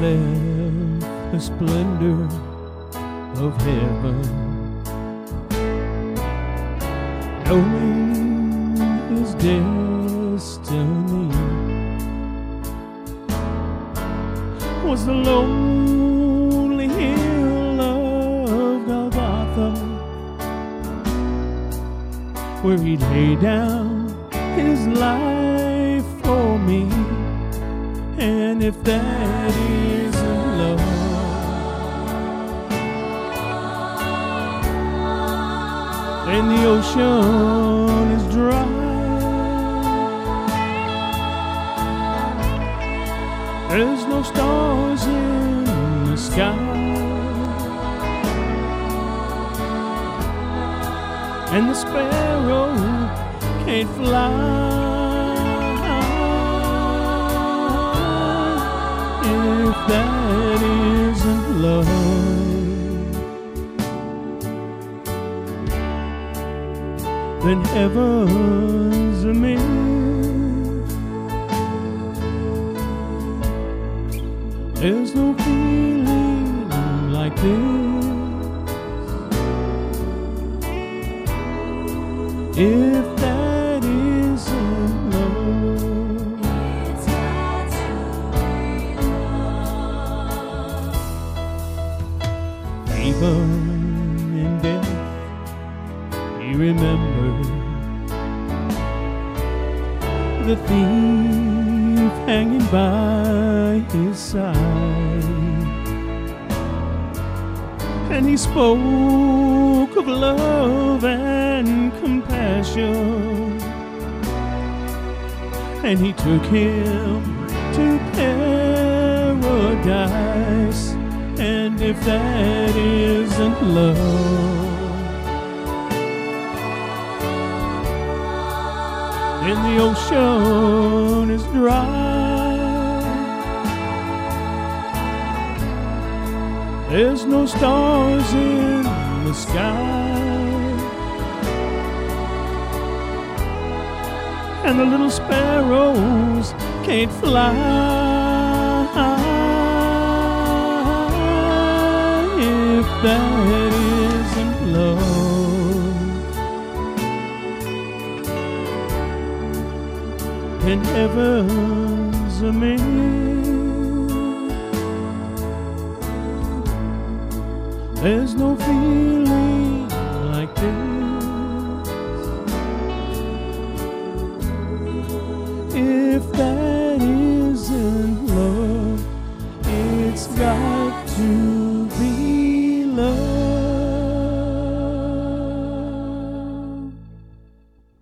left the splendor of heaven, knowing his destiny was the lonely hill of Golgotha, where he laid down his life for me. And if that isn't love, then the ocean is dry. There's no stars in the sky, and the sparrow can't fly. If that isn't love, then heaven's a myth. There's no feeling like this. If that isn't love, it's got to be love. even in death, he remembered the thief hanging by his side, and he spoke of love and compassion, and he took him to paradise. And if that isn't love, then the ocean is dry. There's no stars in the sky, and the little sparrows can't fly. If that isn't love, then heaven's a myth. There's no feeling like this. If that isn't love, it's got to